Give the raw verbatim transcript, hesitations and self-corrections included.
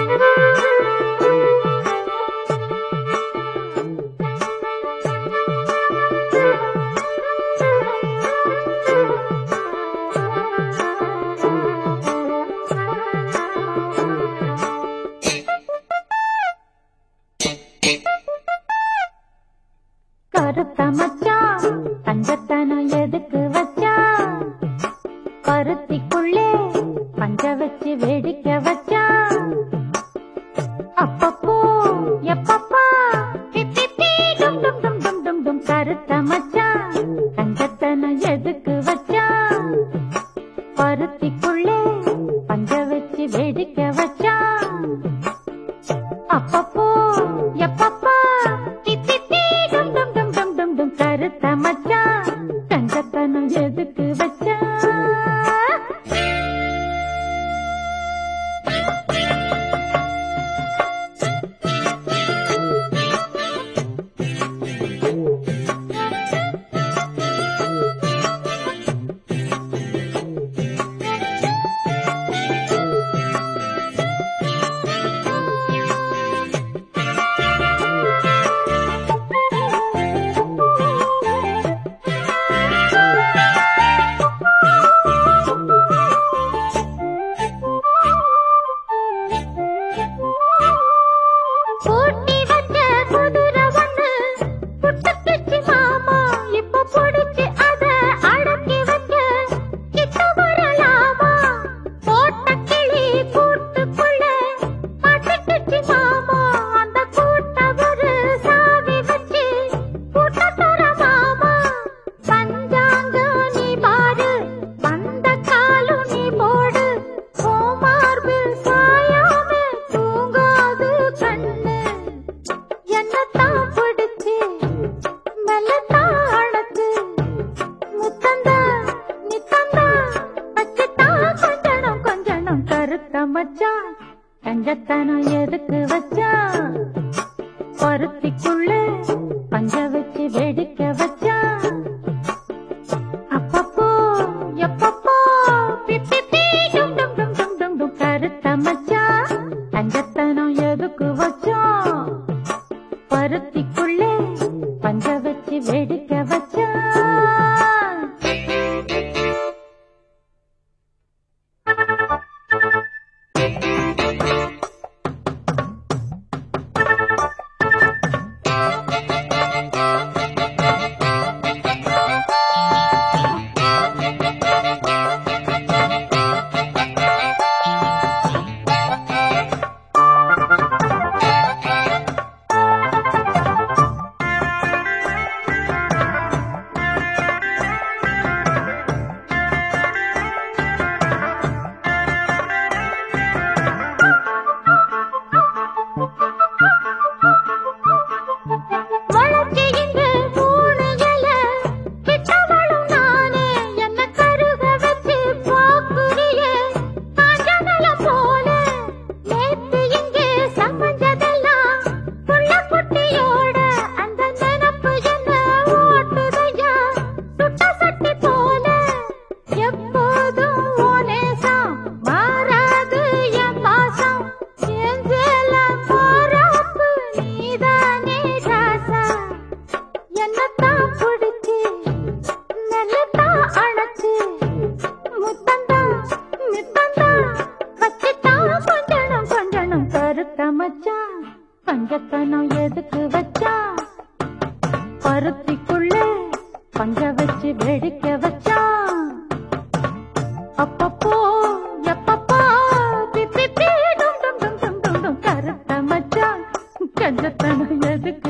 கருத்த மச்சான் தங்கத்தனம் எதுக்கு வச்சான்? பருத்திக்குள்ளே பஞ்ச வச்சு வேடிக்கை வச்சான். அப்பப்போ எப்பப்பா பிப்பி டும் டும் டும் டும் டும் டும். கருத்த மச்சான் தங்கத்தனம் எதுக்கு வச்சான்? பருத்திக்குள்ளே பஞ்ச வச்சு வேடிக்கை வச்சான். அப்பப்போ எப்பப்பா கருத்த மச்சான் தங்கத்தனம் எதுக்கு வச்சா? மச்சான் தங்கத்தனம் எதுக்கு வச்சான்? பருத்திக்குள்ள பஞ்ச வச்சு வேடிக்கை வச்சான். அப்பப்போ எப்பப்போ பிப்பி டும் டும் டும் டும் டும் டும். கருத்த மச்சான் தங்கத்தனம் எதுக்கு வச்சான்? பருத்திக்குள்ளே பஞ்ச வச்சு வேடிக்கை வச்சான். மச்சான் தங்கத்தனம் எதுக்கு வச்சான்? பருத்திக்குள்ளே பஞ்ச வச்சு வேடிக்கை வச்சான். அப்பப்போ எப்பப்போ பிப்பி டும் டும் டும் டும் டும். கருத்த மச்சான் தங்கத்தனம் எதுக்கு